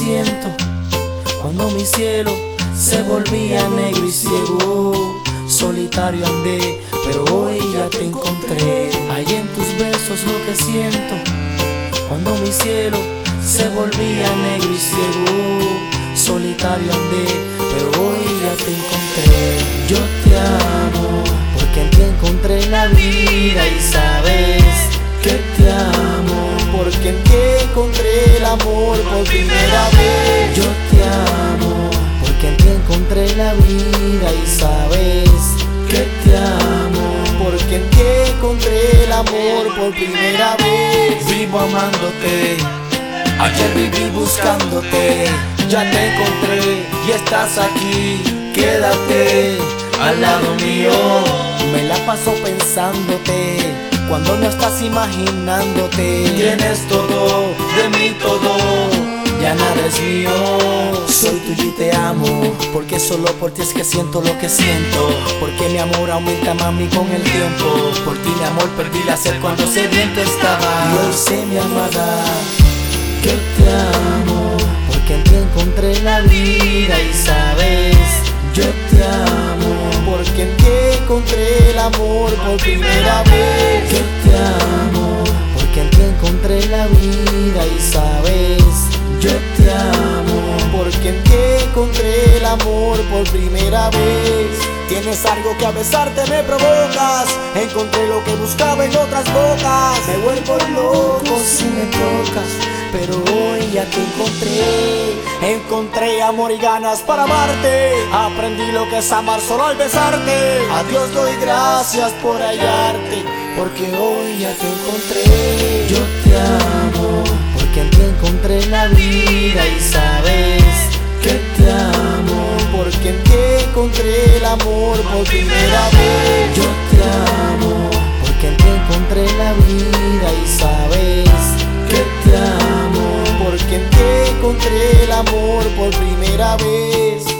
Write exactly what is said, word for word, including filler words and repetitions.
siento cuando mi cielo se volvía negro y ciego. Solitario andé, pero hoy ya te encontré. Hay en tus besos lo que siento cuando mi cielo se volvía negro y ciego. Solitario andé, pero hoy ya te encontré. Yo te amo porque en ti encontré la vida y sabes que te amo porque en ti encontré el amor por primera vez. Yo te amo porque en ti encontré la vida y sabes que te amo porque en ti encontré el amor por primera vez. Vivo amándote, ayer viví buscándote, ya te encontré y estás aquí. Quédate al lado mío, me la paso pensándote cuando no estás imaginándote. Tienes todo, de mí todo, ya nada es mío. Soy tuyo y te amo, porque solo por ti es que siento lo que siento. Porque mi amor aumenta, mami, con el tiempo. Por ti, mi amor, perdí la sed cuando sediento estaba. Y hoy sé, mi amada, que te amo porque en ti encontré la vida y sabes, yo te amo porque en ti encontré el amor por primera vez. Yo te amo porque en ti encontré la vida y sabes, yo te amo porque en ti encontré el amor por primera vez. Tienes algo que a besarte me provocas, encontré lo que buscaba en otras bocas. Me vuelvo loco si me tocas, pero hoy ya te encontré. Encontré amor y ganas para amarte, aprendí lo que es amar solo al besarte. A Dios doy gracias por hallarte, porque hoy ya te encontré. Yo te amo porque en ti encontré la vida y sabes que te amo porque en ti encontré el amor por primera vez. Yo te amo porque en ti encontré la vida y sabes que te amo porque en ti encontré el amor por primera vez.